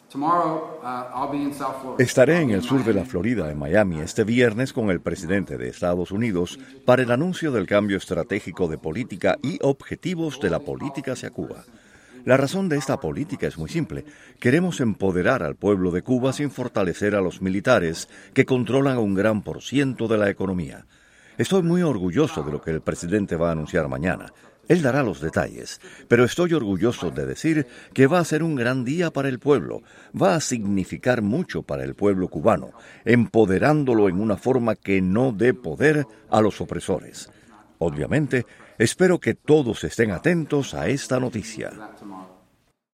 Estaré en el sur de la Florida, en Miami, este viernes con el presidente de Estados Unidos para el anuncio del cambio estratégico de política y objetivos de la política hacia Cuba. La razón de esta política es muy simple. Queremos empoderar al pueblo de Cuba sin fortalecer a los militares que controlan un gran % de la economía. Estoy muy orgulloso de lo que el presidente va a anunciar mañana. Él dará los detalles, pero estoy orgulloso de decir que va a ser un gran día para el pueblo. Va a significar mucho para el pueblo cubano, empoderándolo en una forma que no dé poder a los opresores. Obviamente, espero que todos estén atentos a esta noticia.